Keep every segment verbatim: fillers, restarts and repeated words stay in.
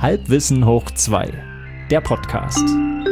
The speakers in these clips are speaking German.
Halbwissen hoch zwei, der Podcast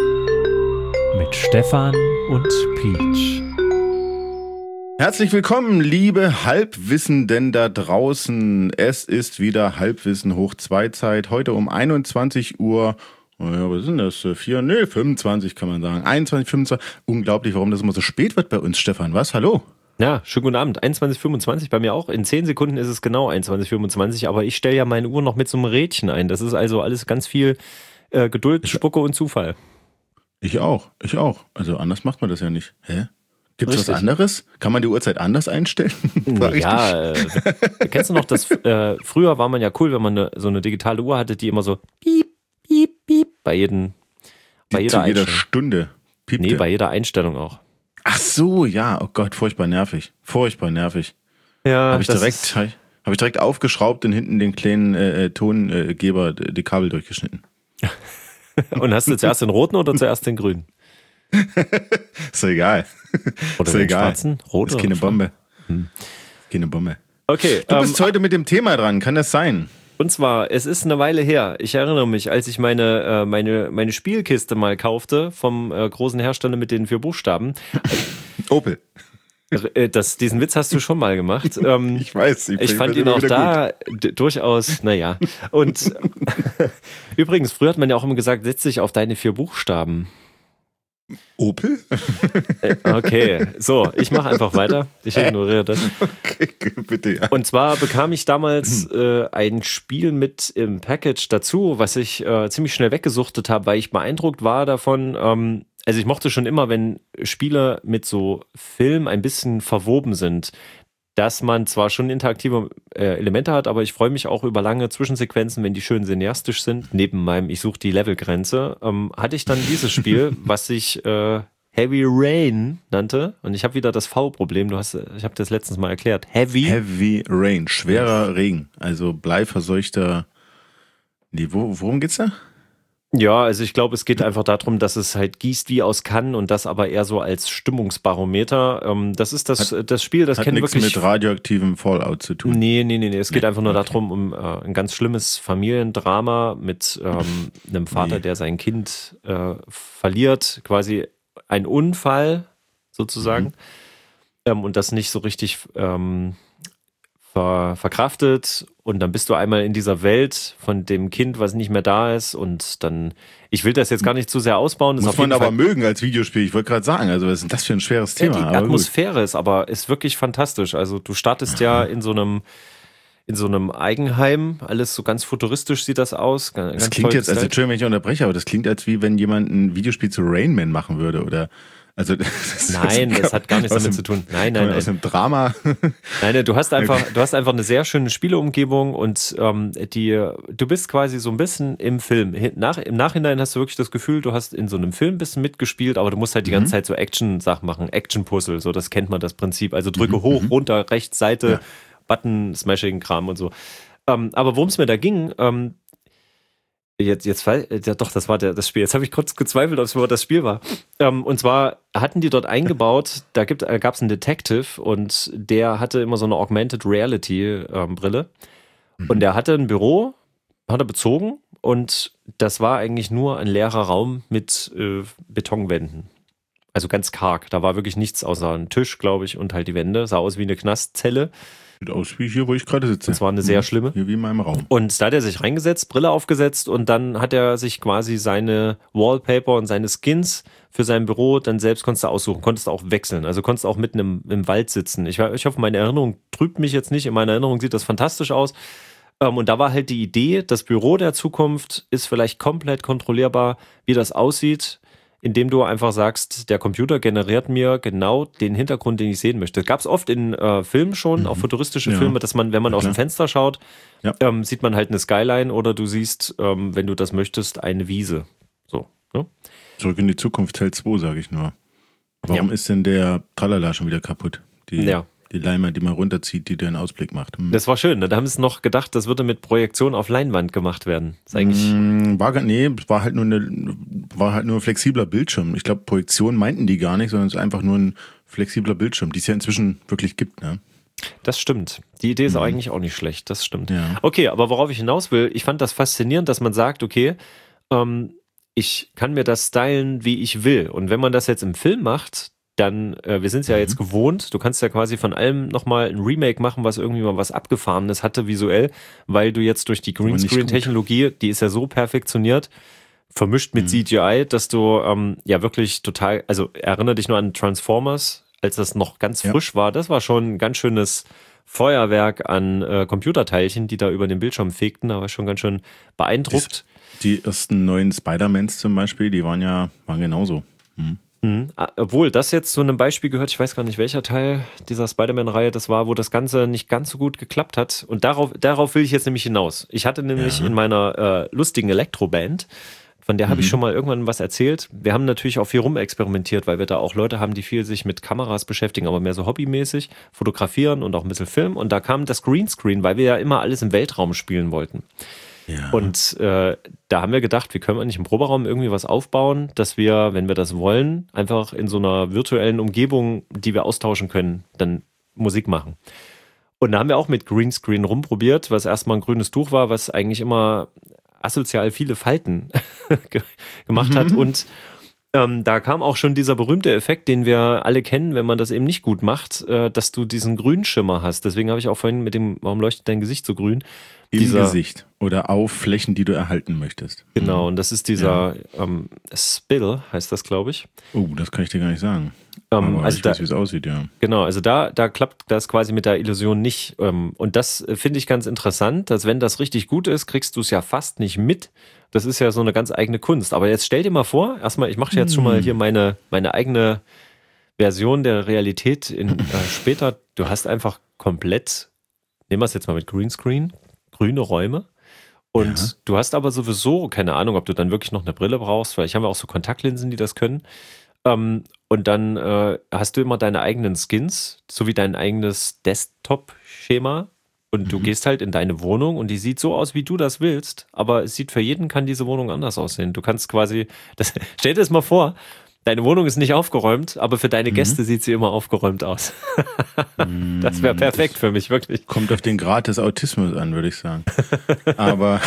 mit Stefan und Peach. Herzlich willkommen, liebe Halbwissenden da draußen. Es ist wieder Halbwissen hoch zwei Zeit. Heute um einundzwanzig Uhr. Oh ja, was sind das? Vier? Nee, fünfundzwanzig kann man sagen. einundzwanzig, fünfundzwanzig. Unglaublich, warum das immer so spät wird bei uns, Stefan. Was? Hallo? Ja, schönen guten Abend. einundzwanzig fünfundzwanzig bei mir auch. In zehn Sekunden ist es genau einundzwanzig fünfundzwanzig, aber ich stelle ja meine Uhr noch mit so einem Rädchen ein. Das ist also alles ganz viel äh, Geduld, Spucke und Zufall. Ich auch, ich auch. Also anders macht man das ja nicht. Hä? Gibt es was Richtig. anderes? Kann man die Uhrzeit anders einstellen? Ja, äh, kennst du noch, das äh, früher war man ja cool, wenn man eine, so eine digitale Uhr hatte, die immer so piep, piep, piep bei jedem, bei jeder Zu jeder Einstellung. Stunde piept Nee, der. bei jeder Einstellung auch. Ach so, ja. Oh Gott, furchtbar nervig. Furchtbar nervig. Ja, Habe ich, das direkt, ist- hab ich, hab ich direkt aufgeschraubt und hinten den kleinen äh, Tongeber, äh, die Kabel durchgeschnitten. Und hast du zuerst den roten oder zuerst den grünen? Ist doch egal. Oder Ist doch den egal. schwarzen? Rot Ist oder keine schwarz? Bombe. Keine Bombe. Okay, Du ähm, bist heute mit dem Thema dran, kann das sein? Und zwar, es ist eine Weile her. Ich erinnere mich, als ich meine, äh, meine, meine Spielkiste mal kaufte vom äh, großen Hersteller mit den vier Buchstaben. Opel. Äh, das, diesen Witz hast du schon mal gemacht. Ähm, Ich weiß. ich fand ihn immer auch wieder da d- durchaus, naja. Und übrigens, früher hat man ja auch immer gesagt, setz dich auf deine vier Buchstaben. Gut. Opel? Äh, okay, so, ich mache einfach weiter. Ich ignoriere das. Okay, bitte, ja. Und zwar bekam ich damals äh, ein Spiel mit im Package dazu, was ich äh, ziemlich schnell weggesuchtet habe, weil ich beeindruckt war davon. Ähm, also ich mochte schon immer, wenn Spiele mit so Film ein bisschen verwoben sind, dass man zwar schon interaktive äh, Elemente hat, aber ich freue mich auch über lange Zwischensequenzen, wenn die schön cineastisch sind. Neben meinem Ich suche die Levelgrenze, ähm, hatte ich dann dieses Spiel, was sich äh, Heavy Rain nannte. Und ich habe wieder das V-Problem. Du hast, ich habe das letztens mal erklärt. Heavy. Heavy Rain, schwerer Regen, also bleiverseuchter. Nee, wo, worum geht's da? Ja, also ich glaube, es geht einfach darum, dass es halt gießt wie aus Cannes und das aber eher so als Stimmungsbarometer. Ähm, das ist das, das Spiel, das Hat kennt nichts wirklich. mit radioaktivem Fallout zu tun. Nee, nee, nee, nee. Es geht Nee, einfach nur okay. darum, um äh, ein ganz schlimmes Familiendrama mit ähm, einem Vater, Nee. der sein Kind äh, verliert. Quasi ein Unfall sozusagen. Mhm. Ähm, und das nicht so richtig ähm, ver verkraftet. Und dann bist du einmal in dieser Welt von dem Kind, was nicht mehr da ist. Und dann, ich will das jetzt gar nicht zu sehr ausbauen. Das ist Muss auf man jeden aber Fall- mögen als Videospiel. Ich wollte gerade sagen, also was ist denn das für ein schweres Ja, Thema? die aber gut. Atmosphäre ist aber ist wirklich fantastisch. Also du startest ja in so einem in so einem Eigenheim, alles so ganz futuristisch sieht das aus. Ganz Das klingt toll jetzt, also gestylt. Entschuldigung, wenn ich unterbreche, aber das klingt, als wie wenn jemand ein Videospiel zu Rain Man machen würde, oder? Also das ist- Nein, das hat gar nichts aus damit dem- zu tun. Nein, kann nein, man aus nein. einem Drama. Nein, nein, du hast einfach, du hast einfach eine sehr schöne Spieleumgebung und ähm, die, du bist quasi so ein bisschen im Film. Hin- Nach, Im Nachhinein hast du wirklich das Gefühl, du hast in so einem Film ein bisschen mitgespielt, aber du musst halt die ganze Zeit so Action-Sachen machen, Action-Puzzle, so das kennt man das Prinzip. Also drücke hoch, runter, rechts, Seite, Ja. Button-Smashing-Kram und so. Ähm, aber worum es mir da ging, ähm, Jetzt, jetzt, fall- ja doch, das war der, das Spiel. Jetzt habe ich kurz gezweifelt, ob es überhaupt das Spiel war. Ähm, und zwar hatten die dort eingebaut, da gibt, äh, gab es einen Detective und der hatte immer so eine Augmented Reality ähm, Brille. Und der hatte ein Büro, hat er bezogen und das war eigentlich nur ein leerer Raum mit äh, Betonwänden. Also ganz karg. Da war wirklich nichts außer ein Tisch, glaube ich, und halt die Wände. Sah aus wie eine Knastzelle. Sieht aus wie hier, wo ich gerade sitze. Das war eine sehr schlimme. Hier wie in meinem Raum. Und da hat er sich reingesetzt, Brille aufgesetzt und dann hat er sich quasi seine Wallpaper und seine Skins für sein Büro dann selbst konntest du aussuchen, konntest du auch wechseln. Also konntest du auch mitten im, im Wald sitzen. Ich, ich hoffe, meine Erinnerung trübt mich jetzt nicht. In meiner Erinnerung sieht das fantastisch aus. Ähm, und da war halt die Idee, das Büro der Zukunft ist vielleicht komplett kontrollierbar, wie das aussieht, indem du einfach sagst, der Computer generiert mir genau den Hintergrund, den ich sehen möchte. Gab es oft in äh, Filmen schon, auch futuristische Ja. Filme, dass man, wenn man Ja, aus dem klar. Fenster schaut, Ja. ähm, sieht man halt eine Skyline oder du siehst, ähm, wenn du das möchtest, eine Wiese. So. Ne? Zurück in die Zukunft Teil zwei, sage ich nur. Warum Ja. ist denn der Tralala schon wieder kaputt? Die, Ja. die Leinwand, die man runterzieht, die den Ausblick macht. Hm. Das war schön. Ne? Da haben sie noch gedacht, das würde mit Projektion auf Leinwand gemacht werden. Das ist eigentlich. Mm, War, gar- nee, es war halt nur eine, war halt nur ein flexibler Bildschirm. Ich glaube, Projektion meinten die gar nicht, sondern es ist einfach nur ein flexibler Bildschirm, die es ja inzwischen wirklich gibt, ne? Das stimmt. Die Idee ist Mhm. eigentlich auch nicht schlecht, das stimmt. Ja. Okay, aber worauf ich hinaus will, ich fand das faszinierend, dass man sagt, okay, ähm, ich kann mir das stylen, wie ich will. Und wenn man das jetzt im Film macht, dann, äh, wir sind es ja Mhm. jetzt gewohnt, du kannst ja quasi von allem nochmal ein Remake machen, was irgendwie mal was Abgefahrenes hatte visuell, weil du jetzt durch die Aber nicht Greenscreen-Technologie, die ist ja so perfektioniert, vermischt mit Mhm. C G I, dass du ähm, ja wirklich total, also erinnere dich nur an Transformers, als das noch ganz Ja. frisch war, das war schon ein ganz schönes Feuerwerk an äh, Computerteilchen, die da über den Bildschirm fegten, da war ich schon ganz schön beeindruckt. Die ersten neuen Spider-Mans zum Beispiel, die waren ja waren genauso. Mhm. Mhm. Ah, obwohl das jetzt zu einem Beispiel gehört, ich weiß gar nicht, welcher Teil dieser Spider-Man-Reihe das war, wo das Ganze nicht ganz so gut geklappt hat. Und darauf, darauf will ich jetzt nämlich hinaus. Ich hatte nämlich Ja. in meiner äh, lustigen Elektroband, von der habe ich Mhm. schon mal irgendwann was erzählt. Wir haben natürlich auch viel rumexperimentiert, weil wir da auch Leute haben, die viel sich mit Kameras beschäftigen, aber mehr so hobbymäßig, fotografieren und auch ein bisschen filmen. Und da kam das Greenscreen, weil wir ja immer alles im Weltraum spielen wollten. Ja. Und äh, da haben wir gedacht, wie können wir nicht im Proberaum irgendwie was aufbauen, dass wir, wenn wir das wollen, einfach in so einer virtuellen Umgebung, die wir austauschen können, dann Musik machen. Und da haben wir auch mit Greenscreen rumprobiert, was erstmal ein grünes Tuch war, was eigentlich immer asozial viele Falten ge- gemacht hat. Und ähm, da kam auch schon dieser berühmte Effekt, den wir alle kennen, wenn man das eben nicht gut macht, äh, dass du diesen Grünschimmer hast. Deswegen habe ich auch vorhin mit dem, warum leuchtet dein Gesicht so grün? Im dieser- Gesicht oder auf Flächen, die du erhalten möchtest. Genau, und das ist dieser ähm, Spill, heißt das, glaube ich. Oh, das kann ich dir gar nicht sagen. Ähm, Aber also ich da, weiß, wie es aussieht, ja. genau, also da, da klappt das quasi mit der Illusion nicht. Ähm, und das äh, finde ich ganz interessant, dass wenn das richtig gut ist, kriegst du es ja fast nicht mit. Das ist ja so eine ganz eigene Kunst. Aber jetzt stell dir mal vor, erstmal, ich mache jetzt schon mal hier meine, meine eigene Version der Realität in, äh, später. Du hast einfach komplett, nehmen wir es jetzt mal mit Greenscreen, grüne Räume. Und Ja. du hast aber sowieso, keine Ahnung, ob du dann wirklich noch eine Brille brauchst, vielleicht haben wir auch so Kontaktlinsen, die das können. Ähm, und dann äh, hast du immer deine eigenen Skins, sowie dein eigenes Desktop-Schema. Und du Mhm. gehst halt in deine Wohnung und die sieht so aus, wie du das willst. Aber es sieht für jeden, kann diese Wohnung anders aussehen. Du kannst quasi, das, stell dir das mal vor, deine Wohnung ist nicht aufgeräumt, aber für deine Mhm. Gäste sieht sie immer aufgeräumt aus. Das wäre perfekt für mich, wirklich. Kommt auf den Grad des Autismus an, würde ich sagen. Aber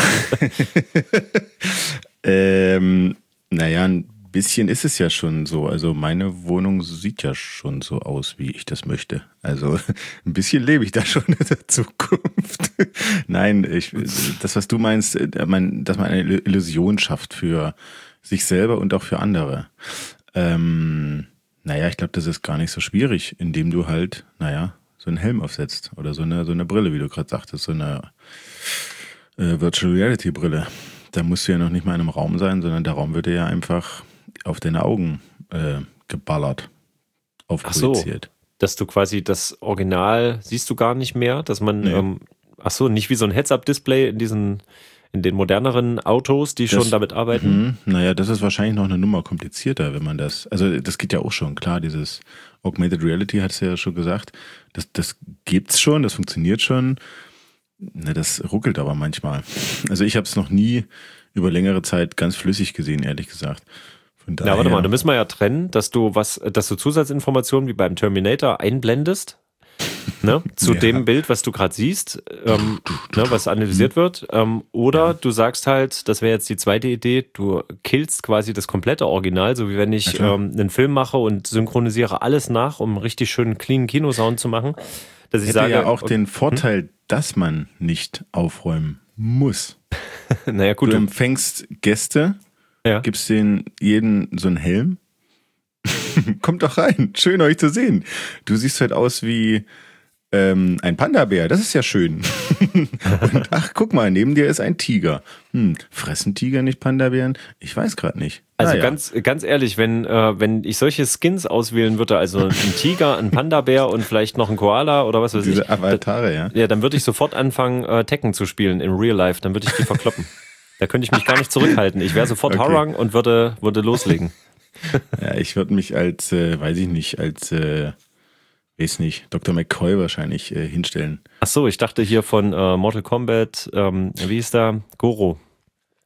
ähm, naja, ein bisschen ist es ja schon so. Also meine Wohnung sieht ja schon so aus, wie ich das möchte. Also ein bisschen lebe ich da schon in der Zukunft. Nein, ich, das, was du meinst, äh, man, dass man eine Illusion schafft für sich selber und auch für andere. Ähm, naja, ich glaube, das ist gar nicht so schwierig, indem du halt, naja, so einen Helm aufsetzt oder so eine, so eine Brille, wie du gerade sagtest, so eine äh, Virtual Reality Brille. Da musst du ja noch nicht mal in einem Raum sein, sondern der Raum wird dir ja einfach auf deine Augen äh, geballert, aufprojiziert. Dass du quasi das Original siehst du gar nicht mehr, dass man, Nee. ähm, ach so, nicht wie so ein Heads-Up-Display in diesen, in den moderneren Autos, die Das- schon damit arbeiten. Mhm. Naja, das ist wahrscheinlich noch eine Nummer komplizierter, wenn man das, also das geht ja auch schon, klar, dieses Augmented Reality hat es ja schon gesagt, das, das gibt's schon, das funktioniert schon, na, das ruckelt aber manchmal. Also ich habe es noch nie über längere Zeit ganz flüssig gesehen, ehrlich gesagt. Von daher, Ja, warte mal, da müssen wir ja trennen, dass du was, dass du Zusatzinformationen wie beim Terminator einblendest, ne, zu Ja. dem Bild, was du gerade siehst, ähm, ne, was analysiert wird, ähm, oder Ja. du sagst halt, das wäre jetzt die zweite Idee, du killst quasi das komplette Original, so wie wenn ich Na klar. ähm, einen Film mache und synchronisiere alles nach, um einen richtig schönen clean Kinosound zu machen, dass ich hätte sage, ja auch okay, den Vorteil, dass man nicht aufräumen muss. naja gut, Du du, empfängst Gäste, ja. gibst denen jeden so einen Helm. Kommt doch rein, schön euch zu sehen. Du siehst halt aus wie ähm, ein Panda-Bär, das ist ja schön. Und ach, guck mal, neben dir ist ein Tiger. Hm, fressen Tiger nicht Panda-Bären? Ich weiß gerade nicht. Also Naja. ganz, ganz ehrlich, wenn, äh, wenn ich solche Skins auswählen würde, also ein Tiger, ein Panda-Bär und vielleicht noch ein Koala oder was weiß Diese ich, Avatare, ja. ja, dann würde ich sofort anfangen, äh, Tekken zu spielen in Real Life. Dann würde ich die verkloppen. Da könnte ich mich gar nicht zurückhalten. Ich wäre sofort Okay. Harang und würde, würde loslegen. Ja, ich würde mich als, äh, weiß ich nicht, als, äh, weiß nicht, Doktor McCoy wahrscheinlich äh, hinstellen. Ach so, ich dachte hier von äh, Mortal Kombat, ähm, wie ist da? Goro.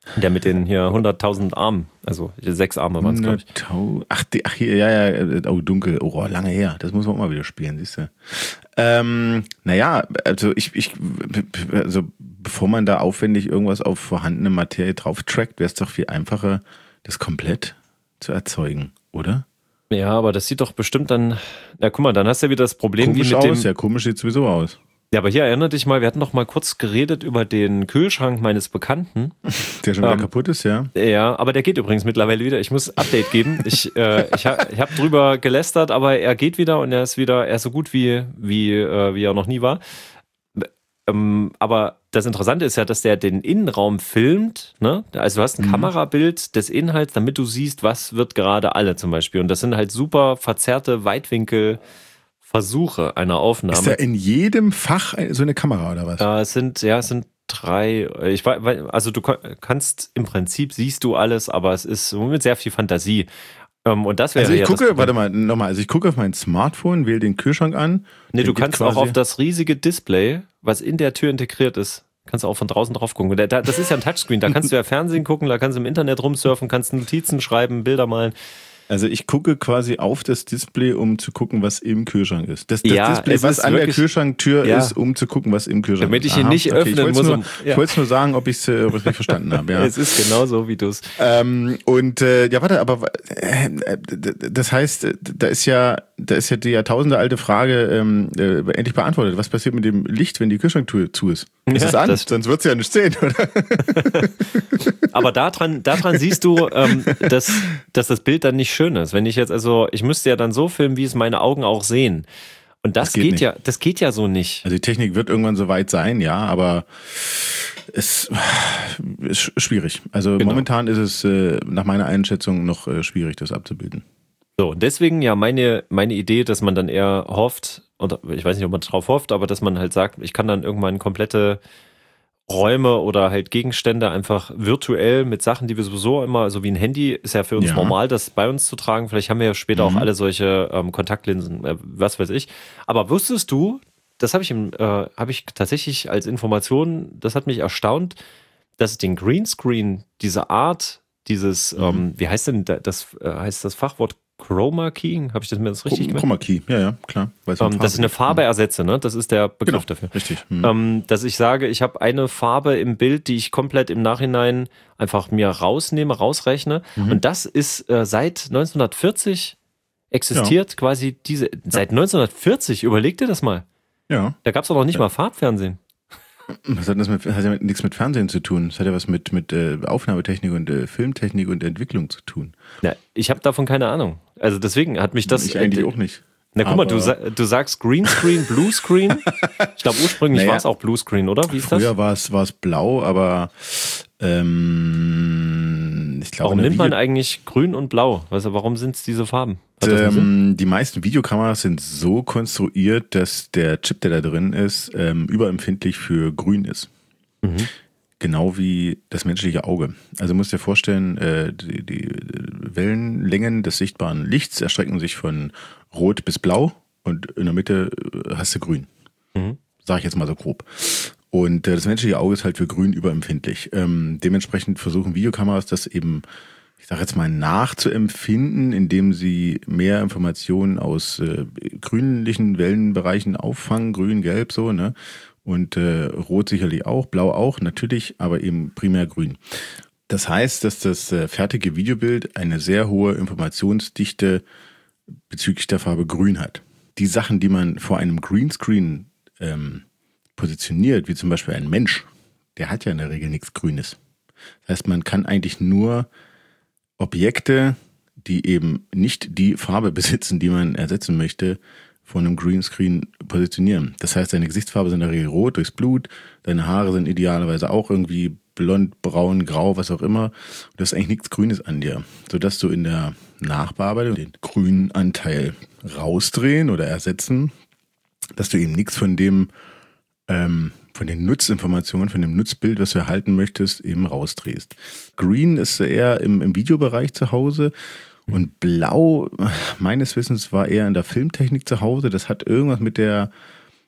Der mit den hier hunderttausend Armen, also sechs Arme waren es, glaube ich. Ach, die, ach, hier, ja, ja, oh, dunkel, oh, lange her, das muss man auch mal wieder spielen, siehst du. Ähm, naja, also ich, ich, also bevor man da aufwendig irgendwas auf vorhandene Materie drauf trackt, wäre es doch viel einfacher, das komplett zu erzeugen, oder? Ja, aber das sieht doch bestimmt dann, na guck mal, dann hast du ja wieder das Problem, komisch wie mit aus, dem... ja, komisch sieht sowieso aus. Ja, aber hier erinnere dich mal, wir hatten noch mal kurz geredet über den Kühlschrank meines Bekannten. Der schon wieder ähm, kaputt ist, ja? Ja, aber der geht übrigens mittlerweile wieder. Ich muss Update geben. Ich, äh, ich, ha, ich habe drüber gelästert, aber er geht wieder und er ist wieder, er ist so gut wie, wie, äh, wie er noch nie war. Ähm, aber das Interessante ist ja, dass der den Innenraum filmt, ne? Also du hast ein mhm. Kamerabild des Inhalts, damit du siehst, was wird gerade alle zum Beispiel. Und das sind halt super verzerrte Weitwinkel Versuche einer Aufnahme. Ist da in jedem Fach so eine Kamera oder was? Äh, es sind, ja, es sind drei. Ich weiß, also du kannst im Prinzip siehst du alles, aber es ist mit sehr viel Fantasie. Ähm, und das wäre also ich ja gucke, das warte mal, nochmal, also ich gucke auf mein Smartphone, wähle den Kühlschrank an. Nee, du kannst auch auf das riesige Display, was in der Tür integriert ist, kannst du auch von draußen drauf gucken. Das ist ja ein Touchscreen, da kannst du ja Fernsehen gucken, da kannst du im Internet rumsurfen, kannst Notizen schreiben, Bilder malen. Also ich gucke quasi auf das Display, um zu gucken, was im Kühlschrank ist. Das, das ja, Display, was an wirklich, der Kühlschranktür ja. ist, um zu gucken, was im Kühlschrank Damit ist. Damit ich ihn Aha, nicht okay. öffnen ich muss. Nur, um, ja. Ich wollte es nur sagen, ob ich es äh, richtig verstanden habe. Ja. Es ist genau so, wie du es... Ähm, und äh, ja, warte, aber äh, das heißt, da ist ja da ist ja die jahrtausende alte Frage ähm, äh, endlich beantwortet. Was passiert mit dem Licht, wenn die Kühlschranktür zu ist? Ist ja, es an? Das Sonst wird es ja nicht sehen, oder? Aber daran, daran siehst du, ähm, dass, dass das Bild dann nicht schön ist. Wenn ich jetzt, also ich müsste ja dann so filmen, wie es meine Augen auch sehen. Und das, das geht, geht ja, das geht ja so nicht. Also die Technik wird irgendwann so weit sein, ja, aber es ist schwierig. Also genau. Momentan ist es äh, nach meiner Einschätzung noch äh, schwierig, das abzubilden. So, und deswegen ja meine, meine Idee, dass man dann eher hofft, oder ich weiß nicht, ob man drauf hofft, aber dass man halt sagt, ich kann dann irgendwann komplette Räume oder halt Gegenstände einfach virtuell mit Sachen, die wir sowieso immer, also wie ein Handy, ist ja für uns ja. normal, das bei uns zu tragen. Vielleicht haben wir ja später mhm. auch alle solche ähm, Kontaktlinsen, äh, was weiß ich. Aber wusstest du, das habe ich, im, äh, hab ich tatsächlich als Information, das hat mich erstaunt, dass es den Greenscreen, diese Art, dieses, mhm. ähm, wie heißt denn das, äh, heißt das Fachwort Chroma Keying? Habe ich das mir das richtig gemacht? Chroma Key, ja, ja, klar. Ähm, dass ich eine Farbe ersetze, ne? Das ist der Begriff genau, dafür. Richtig. Mhm. Ähm, dass ich sage, ich habe eine Farbe im Bild, die ich komplett im Nachhinein einfach mir rausnehme, rausrechne. Mhm. Und das ist äh, seit neunzehnhundertvierzig existiert ja. quasi diese, ja. seit neunzehnhundertvierzig, überleg dir das mal. Ja. Da gab es doch noch nicht ja. mal Farbfernsehen. Was hat das mit, hat ja nichts mit Fernsehen zu tun. Das hat ja was mit, mit äh, Aufnahmetechnik und äh, Filmtechnik und Entwicklung zu tun. Ja, ich habe davon keine Ahnung. Also deswegen hat mich das... Ich eigentlich äh, auch nicht. Na guck mal, du, du sagst Greenscreen, Bluescreen. Ich glaube ursprünglich naja, war es auch Bluescreen, oder? Wie ist das? Früher war es war es blau, aber ähm, ich glaube... Warum nimmt man eigentlich grün und blau? Also warum sind es diese Farben? Ähm, die meisten Videokameras sind so konstruiert, dass der Chip, der da drin ist, ähm, überempfindlich für grün ist. Mhm. Genau wie das menschliche Auge. Also du musst dir vorstellen, äh, die, die Wellenlängen des sichtbaren Lichts erstrecken sich von rot bis blau und in der Mitte hast du grün. Mhm. Sag ich jetzt mal so grob. Und äh, das menschliche Auge ist halt für grün überempfindlich. Ähm, dementsprechend versuchen Videokameras das eben, ich sage jetzt mal, nachzuempfinden, indem sie mehr Informationen aus äh, grünlichen Wellenbereichen auffangen, grün, gelb, so, ne? Und äh, rot sicherlich auch, blau auch, natürlich, aber eben primär grün. Das heißt, dass das äh, fertige Videobild eine sehr hohe Informationsdichte bezüglich der Farbe grün hat. Die Sachen, die man vor einem Greenscreen ähm, positioniert, wie zum Beispiel ein Mensch, der hat ja in der Regel nichts Grünes. Das heißt, man kann eigentlich nur Objekte, die eben nicht die Farbe besitzen, die man ersetzen möchte, von einem Greenscreen positionieren. Das heißt, deine Gesichtsfarbe sind in der Regel rot durchs Blut, deine Haare sind idealerweise auch irgendwie blond, braun, grau, was auch immer. Und das ist eigentlich nichts Grünes an dir, sodass du in der Nachbearbeitung den grünen Anteil rausdrehen oder ersetzen, dass du eben nichts von dem, ähm, von den Nutzinformationen, von dem Nutzbild, was du erhalten möchtest, eben rausdrehst. Green ist eher im, im Videobereich zu Hause. Und blau, meines Wissens, war eher in der Filmtechnik zu Hause. Das hat irgendwas mit der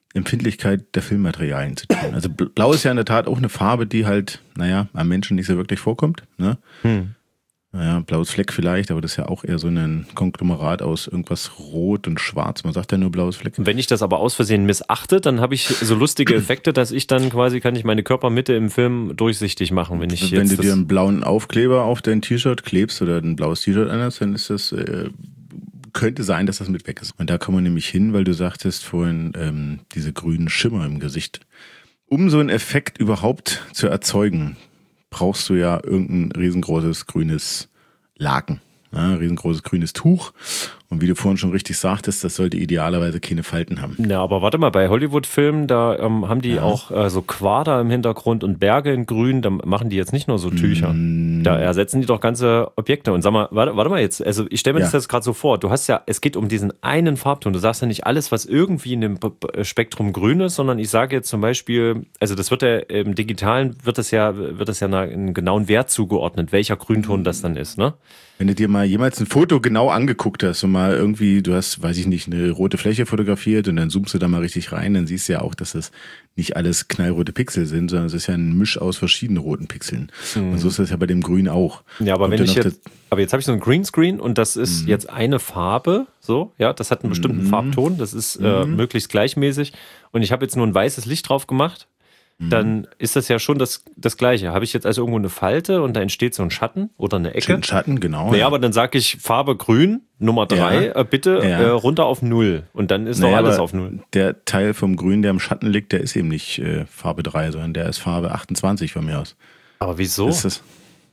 Empfindlichkeit der Filmmaterialien zu tun. Also Blau ist ja in der Tat auch eine Farbe, die halt, naja, am Menschen nicht so wirklich vorkommt. Ne? Hm. Naja, blaues Fleck vielleicht, aber das ist ja auch eher so ein Konglomerat aus irgendwas Rot und Schwarz. Man sagt ja nur blaues Fleck. Wenn ich das aber aus Versehen missachte, dann habe ich so lustige Effekte, dass ich dann quasi, kann ich meine Körpermitte im Film durchsichtig machen. Wenn ich Wenn jetzt du dir einen blauen Aufkleber auf dein T-Shirt klebst oder ein blaues T-Shirt anhast, dann ist das, äh, könnte sein, dass das mit weg ist. Und da kommen wir nämlich hin, weil du sagtest vorhin, ähm, diese grünen Schimmer im Gesicht. Um so einen Effekt überhaupt zu erzeugen, brauchst du ja irgendein riesengroßes grünes Laken, ja, ein riesengroßes grünes Tuch. Und wie du vorhin schon richtig sagtest, das sollte idealerweise keine Falten haben. Ja, aber warte mal, bei Hollywood-Filmen, da ähm, haben die ja auch äh, so Quader im Hintergrund und Berge in grün, da machen die jetzt nicht nur so Tücher. Mm. Da ersetzen die doch ganze Objekte. Und sag mal, warte, warte mal jetzt, also ich stelle mir ja. das jetzt gerade so vor, du hast ja, es geht um diesen einen Farbton, du sagst ja nicht alles, was irgendwie in dem Spektrum grün ist, sondern ich sage jetzt zum Beispiel, also das wird ja im Digitalen, wird das ja, wird das ja einen genauen Wert zugeordnet, welcher Grünton das dann ist, ne? Wenn du dir mal jemals ein Foto genau angeguckt hast und mal irgendwie, du hast, weiß ich nicht, eine rote Fläche fotografiert und dann zoomst du da mal richtig rein, dann siehst du ja auch, dass das nicht alles knallrote Pixel sind, sondern es ist ja ein Misch aus verschiedenen roten Pixeln. Mhm. Und so ist das ja bei dem Grün auch. Ja, aber Kommt wenn ich jetzt, aber jetzt habe ich so ein Greenscreen und das ist mhm. jetzt eine Farbe, so, ja, das hat einen bestimmten mhm. Farbton, das ist äh, mhm. möglichst gleichmäßig und ich habe jetzt nur ein weißes Licht drauf gemacht. Dann ist das ja schon das, das Gleiche. Habe ich jetzt also irgendwo eine Falte und da entsteht so ein Schatten oder eine Ecke? Ein Schatten, genau. Naja, ja. aber dann sage ich Farbe grün, Nummer drei, ja. äh, bitte ja. äh, runter auf null. Und dann ist naja, doch alles auf null. Der Teil vom Grün, der im Schatten liegt, der ist eben nicht äh, Farbe drei, sondern der ist Farbe achtundzwanzig von mir aus. Aber wieso? Ist das,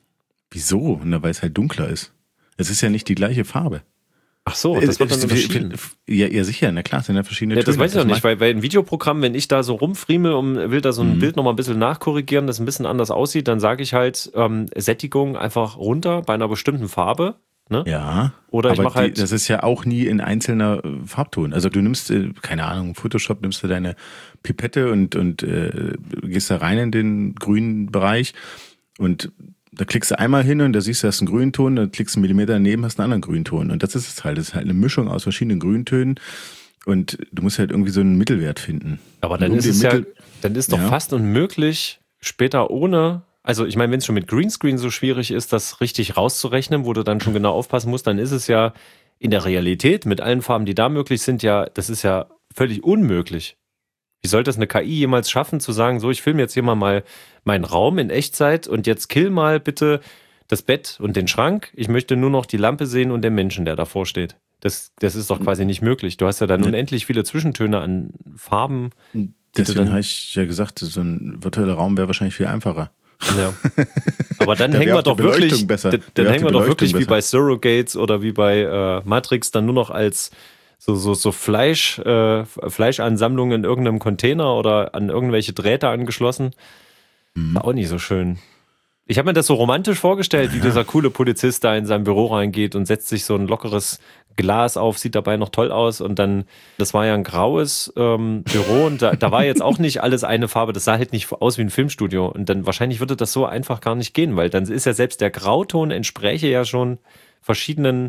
wieso? Na, weil es halt dunkler ist. Es ist ja nicht die gleiche Farbe. Ach so, das wird dann unterschieden. Ja, ja, sicher, na klar, sind ja verschiedene ja, das Töne. Das weiß ich noch nicht, weil bei einem Videoprogramm, wenn ich da so rumfriemel und will da so ein mhm. Bild nochmal ein bisschen nachkorrigieren, das ein bisschen anders aussieht, dann sage ich halt ähm, Sättigung einfach runter bei einer bestimmten Farbe. Ne? Ja, oder ich mache halt. Die, das ist ja auch nie in einzelner Farbton. Also du nimmst, keine Ahnung, Photoshop, nimmst du deine Pipette und, und äh, gehst da rein in den grünen Bereich und da klickst du einmal hin und da siehst du, hast einen Grünton, dann klickst du einen Millimeter daneben, hast einen anderen Grünton. Und das ist es halt. Das ist halt eine Mischung aus verschiedenen Grüntönen. Und du musst halt irgendwie so einen Mittelwert finden. Aber dann um ist es Mittel- ja, dann ist doch ja. fast unmöglich, später ohne, also ich meine, wenn es schon mit Greenscreen so schwierig ist, das richtig rauszurechnen, wo du dann schon genau aufpassen musst, dann ist es ja in der Realität mit allen Farben, die da möglich sind, ja, das ist ja völlig unmöglich. Wie soll das eine K I jemals schaffen, zu sagen, so, ich filme jetzt hier mal, mal meinen Raum in Echtzeit und jetzt kill mal bitte das Bett und den Schrank. Ich möchte nur noch die Lampe sehen und den Menschen, der davor steht. Das, das ist doch quasi nicht möglich. Du hast ja dann ja. unendlich viele Zwischentöne an Farben. Deswegen habe ich ja gesagt, so ein virtueller Raum wäre wahrscheinlich viel einfacher. Ja. Aber dann da hängen wir doch wirklich, besser. dann, dann hängen wir doch wirklich besser. Wie bei Surrogates oder wie bei äh, Matrix dann nur noch als so, so, so Fleisch, äh, Fleischansammlungen in irgendeinem Container oder an irgendwelche Drähte angeschlossen. Mhm. War auch nicht so schön. Ich habe mir das so romantisch vorgestellt, wie ja. dieser coole Polizist da in sein Büro reingeht und setzt sich so ein lockeres Glas auf, sieht dabei noch toll aus und dann, das war ja ein graues ähm, Büro und da, da war jetzt auch nicht alles eine Farbe, das sah halt nicht aus wie ein Filmstudio und dann wahrscheinlich würde das so einfach gar nicht gehen, weil dann ist ja selbst der Grauton entspräche ja schon verschiedenen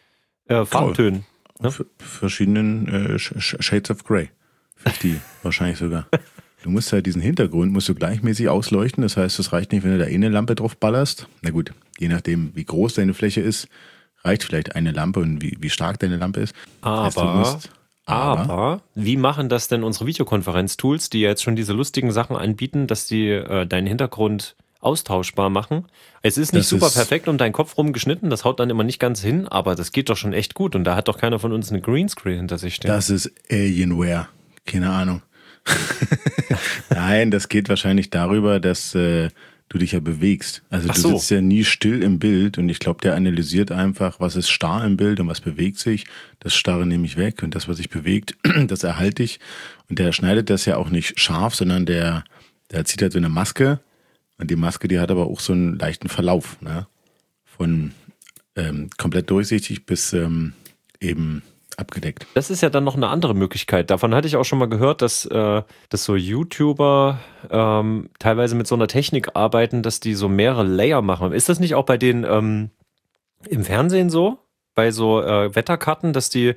äh, Farbtönen. Ne? Verschiedenen äh, Shades of Grey. fünfzig wahrscheinlich sogar. Du musst halt diesen Hintergrund musst du gleichmäßig ausleuchten. Das heißt, es reicht nicht, wenn du da eh eine Lampe drauf ballerst. Na gut, je nachdem, wie groß deine Fläche ist, reicht vielleicht eine Lampe und wie, wie stark deine Lampe ist. Aber, das heißt, du musst, aber, aber, wie machen das denn unsere Videokonferenz-Tools, die jetzt schon diese lustigen Sachen anbieten, dass die äh, deinen Hintergrund austauschbar machen? Es ist nicht das super ist perfekt um deinen Kopf rumgeschnitten, das haut dann immer nicht ganz hin, aber das geht doch schon echt gut und da hat doch keiner von uns eine Greenscreen hinter sich stehen. Das ist Alienware, keine Ahnung. Nein, das geht wahrscheinlich darüber, dass äh, du dich ja bewegst. Also Ach du so. sitzt ja nie still im Bild und ich glaube, der analysiert einfach, was ist starr im Bild und was bewegt sich. Das Starre nehme ich weg und das, was sich bewegt, das erhalte ich. Und der schneidet das ja auch nicht scharf, sondern der, der zieht halt so eine Maske und die Maske, die hat aber auch so einen leichten Verlauf, ne? Von ähm, komplett durchsichtig bis ähm, eben abgedeckt. Das ist ja dann noch eine andere Möglichkeit. Davon hatte ich auch schon mal gehört, dass, äh, dass so YouTuber ähm, teilweise mit so einer Technik arbeiten, dass die so mehrere Layer machen. Ist das nicht auch bei denen ähm, im Fernsehen so? Bei so äh, Wetterkarten, dass die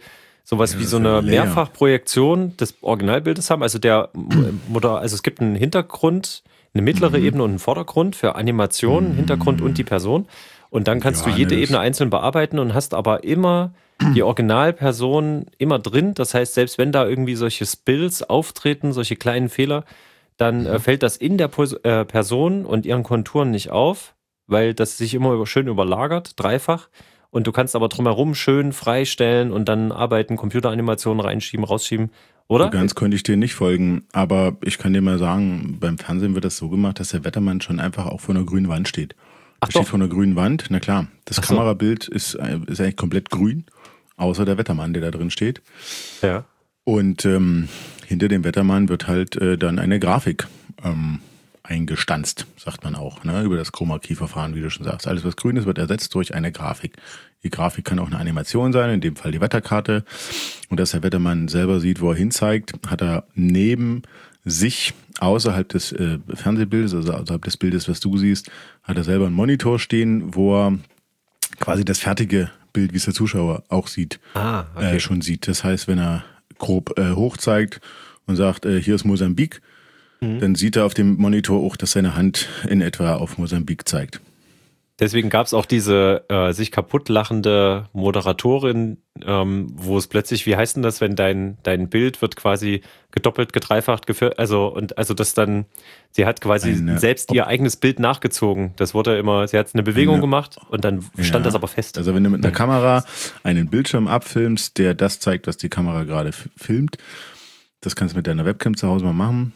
sowas Ja, wie das so ist ja eine leer. Mehrfachprojektion des Originalbildes haben. Also der Mutter, also es gibt einen Hintergrund, eine mittlere Mhm. Ebene und einen Vordergrund für Animationen, Mhm. Hintergrund und die Person. Und dann kannst Ja, du jede ne, das- Ebene einzeln bearbeiten und hast aber immer die Originalperson immer drin. Das heißt, selbst wenn da irgendwie solche Spills auftreten, solche kleinen Fehler, dann äh, fällt das in der Pos äh, Person und ihren Konturen nicht auf, weil das sich immer über, schön überlagert, dreifach. Und du kannst aber drumherum schön freistellen und dann arbeiten, Computeranimationen reinschieben, rausschieben, oder? So ganz konnte ich dir nicht folgen, aber ich kann dir mal sagen, beim Fernsehen wird das so gemacht, dass der Wettermann schon einfach auch vor einer grünen Wand steht. Ach Er steht doch. vor einer grünen Wand, na klar. Das Ach so. Kamerabild ist, äh, ist eigentlich komplett grün, außer der Wettermann, der da drin steht. Ja. Und ähm, hinter dem Wettermann wird halt äh, dann eine Grafik ähm, eingestanzt, sagt man auch, ne? Über das Chroma-Key-Verfahren, wie du schon sagst. Alles, was grün ist, wird ersetzt durch eine Grafik. Die Grafik kann auch eine Animation sein, in dem Fall die Wetterkarte. Und dass der Wettermann selber sieht, wo er hinzeigt, hat er neben sich, außerhalb des äh, Fernsehbildes, also außerhalb des Bildes, was du siehst, hat er selber einen Monitor stehen, wo er quasi das fertige Bild, wie es der Zuschauer auch sieht, Ah, okay. äh, schon sieht. Das heißt, wenn er grob äh, hochzeigt und sagt, äh, hier ist Mosambik, Mhm. dann sieht er auf dem Monitor auch, dass seine Hand in etwa auf Mosambik zeigt. Deswegen gab es auch diese äh, sich kaputt lachende Moderatorin, ähm, wo es plötzlich, wie heißt denn das, wenn dein, dein Bild wird quasi gedoppelt, gedreifacht, gefir- also und also das dann, sie hat quasi Eine selbst ihr eigenes Bild nachgezogen. Das wurde immer, sie hat eine Bewegung Eine- gemacht und dann stand Ja. das aber fest. Also wenn du mit einer Kamera einen Bildschirm abfilmst, der das zeigt, was die Kamera gerade f- filmt, das kannst du mit deiner Webcam zu Hause mal machen,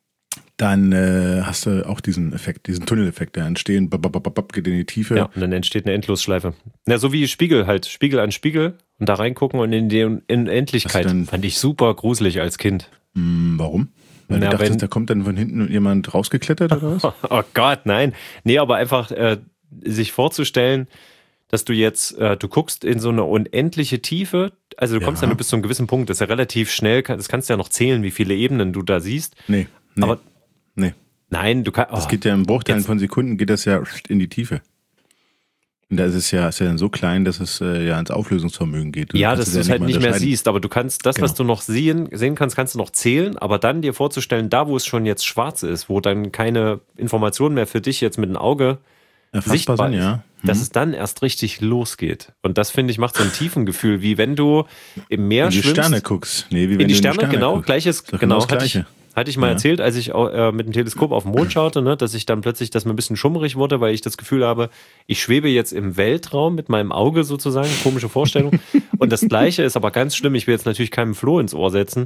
dann äh, hast du auch diesen Effekt, diesen Tunneleffekt, der entstehen, bap, bap, bap, bap, geht in die Tiefe. Ja, und dann entsteht eine Endlosschleife. Ja, so wie Spiegel halt, Spiegel an Spiegel und da reingucken und in die Unendlichkeit. Was denn? Fand ich super gruselig als Kind. Hm, warum? Weil Na, du dachtest, wenn- da kommt dann von hinten jemand rausgeklettert oder was? Oh Gott, nein. Nee, aber einfach äh, sich vorzustellen, dass du jetzt, äh, du guckst in so eine unendliche Tiefe, also du kommst Ja. dann bis zu einem gewissen Punkt, das ist ja relativ schnell, kann- das kannst du ja noch zählen, wie viele Ebenen du da siehst. Nee, nee, Aber nee. nein, du kannst. Das geht ja im Bruchteilen jetzt- von Sekunden, geht das ja in die Tiefe. Und da ist es ja, ist ja dann so klein, dass es äh, ja ins Auflösungsvermögen geht. Du Ja, kannst dass es du es halt mal nicht mehr unterscheiden. siehst, aber du kannst das, was Genau. du noch sehen, sehen kannst, kannst du noch zählen, aber dann dir vorzustellen, da wo es schon jetzt schwarz ist, wo dann keine Information mehr für dich jetzt mit dem Auge Erfassbar sichtbar sein, ist, ja. dass Mhm. es dann erst richtig losgeht. Und das, finde ich, macht so ein Tiefengefühl, wie wenn du im Meer In die schwimmst. Sterne guckst. Nee, wie wenn In die du Sterne, genau, guckst. gleiches, Ist doch genau, das hatte ich, Gleiche. hatte ich mal Ja. erzählt, als ich auch, äh, mit dem Teleskop auf den Mond schaute, ne, dass ich dann plötzlich, dass mir ein bisschen schummrig wurde, weil ich das Gefühl habe, ich schwebe jetzt im Weltraum mit meinem Auge sozusagen, komische Vorstellung. Und das Gleiche ist aber ganz schlimm, ich will jetzt natürlich keinem Floh ins Ohr setzen,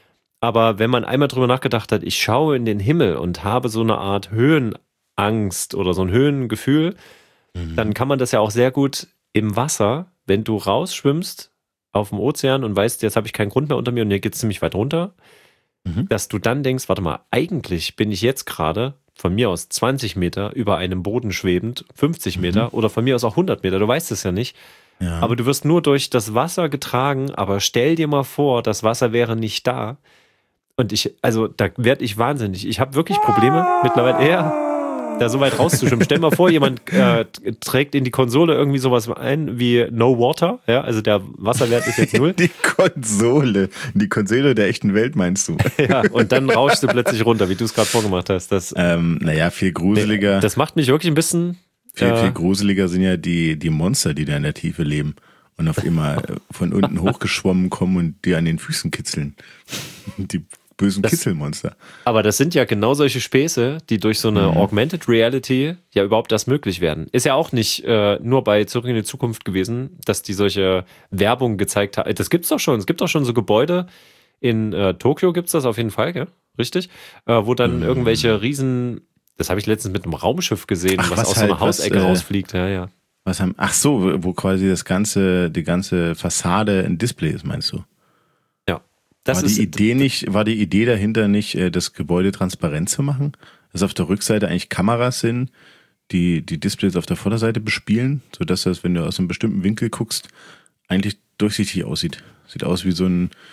aber wenn man einmal drüber nachgedacht hat, ich schaue in den Himmel und habe so eine Art Höhenangst oder so ein Höhengefühl, dann kann man das ja auch sehr gut im Wasser, wenn du rausschwimmst auf dem Ozean und weißt, jetzt habe ich keinen Grund mehr unter mir und hier geht es ziemlich weit runter, Mhm. dass du dann denkst, warte mal, eigentlich bin ich jetzt gerade von mir aus zwanzig Meter über einem Boden schwebend, fünfzig Meter oder von mir aus auch hundert Meter, du weißt es ja nicht, Ja. aber du wirst nur durch das Wasser getragen, aber stell dir mal vor, das Wasser wäre nicht da und ich, also da werde ich wahnsinnig, ich habe wirklich Probleme mittlerweile, ja, da so weit rauszuschwimmen. Stell mal vor, jemand äh, trägt in die Konsole irgendwie sowas ein wie No Water, ja, also der Wasserwert ist jetzt null. Die Konsole. Die Konsole der echten Welt, meinst du? Ja, und dann rauschst du plötzlich runter, wie du es gerade vorgemacht hast. Das, ähm, naja, viel gruseliger. das macht mich wirklich ein bisschen. Viel, äh, viel gruseliger sind ja die, die Monster, die da in der Tiefe leben und auf immer von unten hochgeschwommen kommen und die an den Füßen kitzeln. Die bösen Das- Kitzelmonster. Aber das sind ja genau solche Späße, die durch so eine Mhm. Augmented Reality ja überhaupt erst möglich werden. Ist ja auch nicht äh, nur bei Zurück in die Zukunft gewesen, dass die solche Werbung gezeigt haben. Das gibt's doch schon. Es gibt doch schon so Gebäude. In äh, Tokio gibt's das auf jeden Fall, gell? Richtig? Äh, wo dann Mhm. irgendwelche riesen, das habe ich letztens mit einem Raumschiff gesehen, Ach, was, was aus so halt, einer Hausecke was, äh, rausfliegt. Ja, ja. Was haben, ach so, wo- wo quasi das ganze, die ganze Fassade ein Display ist, meinst du? Ja. Das war ist die Idee nicht, war die Idee dahinter nicht, äh, das Gebäude transparent zu machen? Dass auf der Rückseite eigentlich Kameras sind, die die Displays auf der Vorderseite bespielen, sodass das, wenn du aus einem bestimmten Winkel guckst, eigentlich durchsichtig aussieht. Sieht aus wie so ein, wie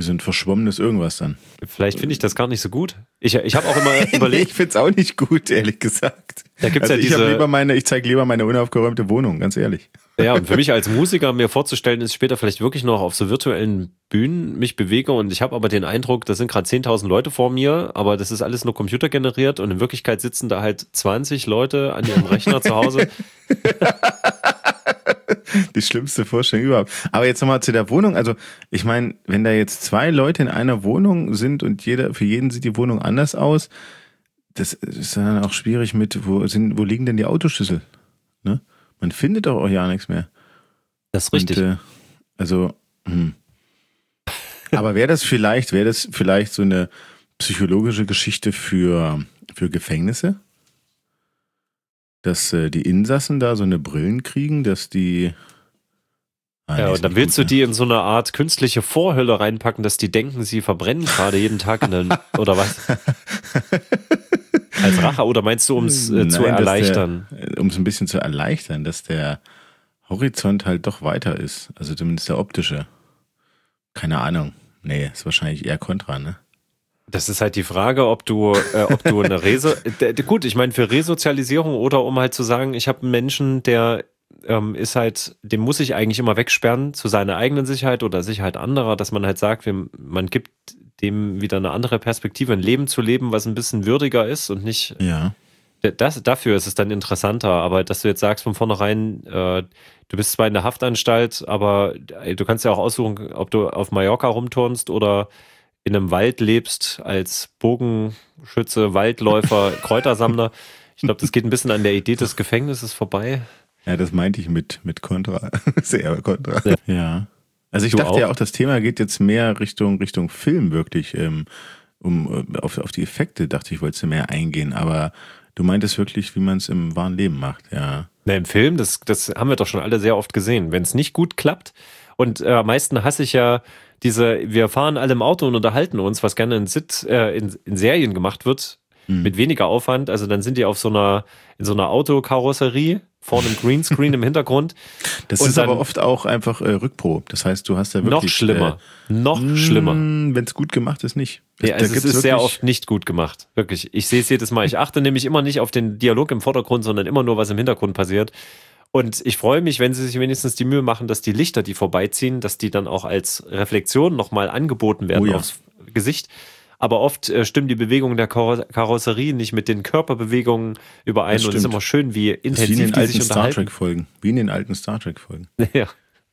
Wie so ein verschwommenes Irgendwas dann. Vielleicht finde ich das gar nicht so gut. Ich, ich habe auch immer überlegt. Ich finde es auch nicht gut, ehrlich gesagt. Da gibt's also ja ich diese, lieber meine, ich zeige lieber meine unaufgeräumte Wohnung, ganz ehrlich. Ja, und für mich als Musiker mir vorzustellen, ist später vielleicht wirklich noch auf so virtuellen Bühnen mich bewege und ich habe aber den Eindruck, da sind gerade zehntausend Leute vor mir, aber das ist alles nur computergeneriert und in Wirklichkeit sitzen da halt zwanzig Leute an ihrem Rechner zu Hause. Die schlimmste Vorstellung überhaupt. Aber jetzt nochmal zu der Wohnung. Also ich meine, wenn da jetzt zwei Leute in einer Wohnung sind und jeder für jeden sieht die Wohnung anders aus, das ist dann auch schwierig mit, wo sind, wo liegen denn die Autoschlüssel? Ne? Man findet doch auch ja nichts mehr. Das ist richtig. Und, äh, also, hm. Aber wäre das vielleicht, wäre das vielleicht so eine psychologische Geschichte für, für Gefängnisse? Dass äh, die Insassen da so eine Brillen kriegen, dass die... Ah, ja, nee, und dann willst gut, du die in so eine Art künstliche Vorhülle reinpacken, dass die denken, sie verbrennen gerade jeden Tag in den, oder was? Als Rache, oder meinst du, um es äh, zu erleichtern? Um es ein bisschen zu erleichtern, dass der Horizont halt doch weiter ist. Also zumindest der optische. Keine Ahnung. Nee, ist wahrscheinlich eher kontra, ne? Das ist halt die Frage, ob du, äh, ob du eine Reso... Gut, ich meine für Resozialisierung oder um halt zu sagen, ich habe einen Menschen, der ähm, ist halt, den muss ich eigentlich immer wegsperren zu seiner eigenen Sicherheit oder Sicherheit anderer, dass man halt sagt, wir, man gibt dem wieder eine andere Perspektive, ein Leben zu leben, was ein bisschen würdiger ist und nicht... Ja. Das, dafür ist es dann interessanter, aber dass du jetzt sagst von vornherein, äh, du bist zwar in der Haftanstalt, aber ey, du kannst ja auch aussuchen, ob du auf Mallorca rumturnst oder in einem Wald lebst als Bogenschütze, Waldläufer, Kräutersammler. Ich glaube, das geht ein bisschen an der Idee des Gefängnisses vorbei. Ja, das meinte ich mit, mit Kontra. Sehr Kontra. Ja. Ja. Also ich Du dachte auch? ja auch, das Thema geht jetzt mehr Richtung, Richtung Film wirklich, ähm, um auf, auf die Effekte, dachte ich, wolltest du mehr eingehen, aber du meintest wirklich, wie man es im wahren Leben macht, ja. Na, im Film, das, das haben wir doch schon alle sehr oft gesehen. Wenn es nicht gut klappt, und äh, am meisten hasse ich ja diese, wir fahren alle im Auto und unterhalten uns, was gerne in, Sit, äh, in, in Serien gemacht wird, Hm. mit weniger Aufwand. Also dann sind die auf so einer, in so einer Autokarosserie, vorne im Greenscreen im Hintergrund. Das Und ist dann- aber oft auch einfach äh, Rückprobe. Das heißt, du hast ja wirklich... Noch schlimmer. noch schlimmer. Wenn es gut gemacht ist, nicht. Das- Ja, da also es gibt's ist sehr wirklich- oft nicht gut gemacht. Wirklich. Ich sehe es jedes Mal. Ich achte nämlich immer nicht auf den Dialog im Vordergrund, sondern immer nur, was im Hintergrund passiert. Und ich freue mich, wenn sie sich wenigstens die Mühe machen, dass die Lichter, die vorbeiziehen, dass die dann auch als Reflexion nochmal angeboten werden Oh ja. aufs Gesicht. Aber oft äh, stimmen die Bewegungen der Karo- Karosserie nicht mit den Körperbewegungen überein. Das Und es ist stimmt. immer schön, wie Das ist wie in intensiv den die alten sich Star unterhalten. Trek-Folgen. Wie in den alten Star Trek-Folgen. Ja.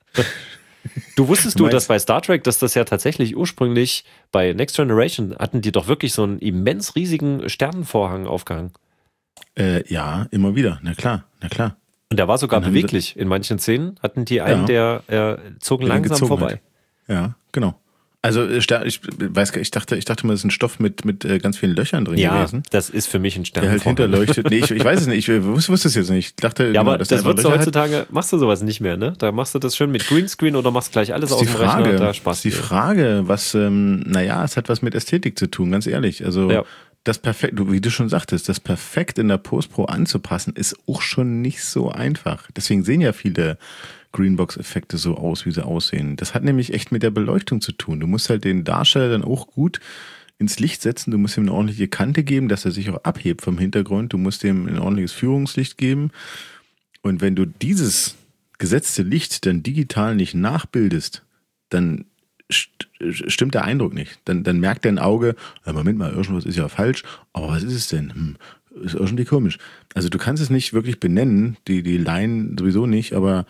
Du wusstest Du du, dass meinst- bei Star Trek, dass das ja tatsächlich ursprünglich bei Next Generation hatten die doch wirklich so einen immens riesigen Sternenvorhang aufgehangen. Äh, ja, immer wieder. Na klar, na klar. Und der war sogar Dann haben sie- beweglich. In manchen Szenen hatten die einen, der äh, zog Der langsam gezogen vorbei. hat. Ja, genau. Also äh, Ster- ich weiß gar- ich dachte, ich dachte mal, das ist ein Stoff mit mit äh, ganz vielen Löchern drin Ja, gewesen, das ist für mich ein der halt Sternenvorhang. hinterleuchtet. Nee, ich, ich weiß es nicht. Ich wusste, wusste es jetzt nicht. Ich dachte, Ja, genau, aber dass das der wird einfach so Löcher hat. heutzutage, machst du sowas nicht mehr, ne? Da machst du das schön mit Greenscreen oder machst gleich alles Das aus ist dem die Frage. Rechner. Da Das Spaß. ist die Frage, was, ähm, naja, es hat was mit Ästhetik zu tun, ganz ehrlich. Also Ja. das perfekt, du- wie du schon sagtest, das perfekt in der Postpro anzupassen, ist auch schon nicht so einfach. Deswegen sehen ja viele Greenbox-Effekte so aus, wie sie aussehen. Das hat nämlich echt mit der Beleuchtung zu tun. Du musst halt den Darsteller dann auch gut ins Licht setzen. Du musst ihm eine ordentliche Kante geben, dass er sich auch abhebt vom Hintergrund. Du musst ihm ein ordentliches Führungslicht geben. Und wenn du dieses gesetzte Licht dann digital nicht nachbildest, dann st stimmt der Eindruck nicht. Dann, dann merkt dein Auge, ja, Moment mal, irgendwas ist ja falsch, aber was ist es denn? Hm, ist irgendwie komisch. Also du kannst es nicht wirklich benennen, die, die Laien sowieso nicht, aber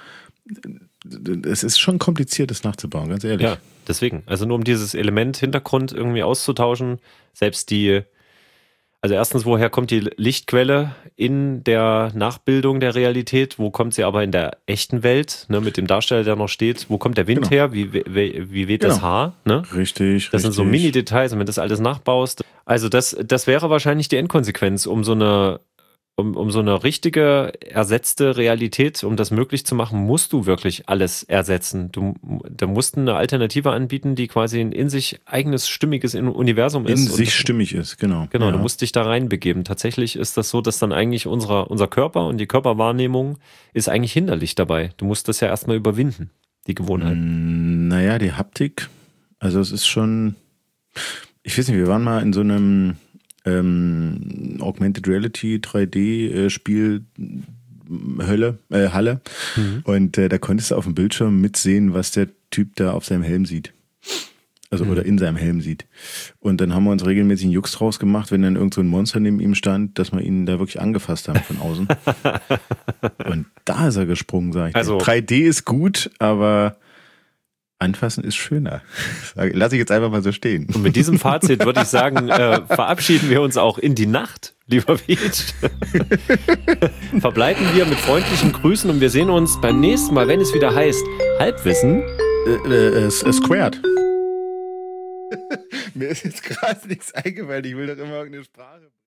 es ist schon kompliziert, das nachzubauen, ganz ehrlich. Ja, deswegen. Also nur um dieses Element Hintergrund irgendwie auszutauschen, selbst die, also erstens, woher kommt die Lichtquelle in der Nachbildung der Realität? Wo kommt sie aber in der echten Welt, ne, mit dem Darsteller, der noch steht? Wo kommt der Wind Genau. her? Wie, wie, wie weht das Genau. Haar? Ne? Richtig, Das sind so richtig. Mini-Details, und wenn du das alles nachbaust. Also das, das wäre wahrscheinlich die Endkonsequenz, um so eine, um, um so eine richtige, ersetzte Realität, um das möglich zu machen, musst du wirklich alles ersetzen. Du, da musst eine Alternative anbieten, die quasi ein in sich eigenes, stimmiges Universum In ist. Und sich das, stimmig ist, genau. Genau, ja. du musst dich da reinbegeben. Tatsächlich ist das so, dass dann eigentlich unser, unser Körper und die Körperwahrnehmung ist eigentlich hinderlich dabei. Du musst das ja erstmal überwinden, die Gewohnheit. Mm, Naja, die Haptik Also es ist schon, ich weiß nicht, wir waren mal in so einem ähm, Augmented Reality drei D-Spiel Hölle, äh, Halle mhm. und äh, da konntest du auf dem Bildschirm mitsehen, was der Typ da auf seinem Helm sieht. Also mhm. oder in seinem Helm sieht. Und dann haben wir uns regelmäßig einen Jux draus gemacht, wenn dann irgend so ein Monster neben ihm stand, dass wir ihn da wirklich angefasst haben von außen. Und da ist er gesprungen, sag ich. Also, drei D ist gut, aber anfassen ist schöner. Lass ich jetzt einfach mal so stehen. Und mit diesem Fazit würde ich sagen, äh, verabschieden wir uns auch in die Nacht, lieber Peach. Verbleiben wir mit freundlichen Grüßen und wir sehen uns beim nächsten Mal, wenn es wieder heißt Halbwissen. Äh, äh, äh, Squared. Mir ist jetzt gerade nichts eingefallen. Ich will doch immer irgendeine Sprache.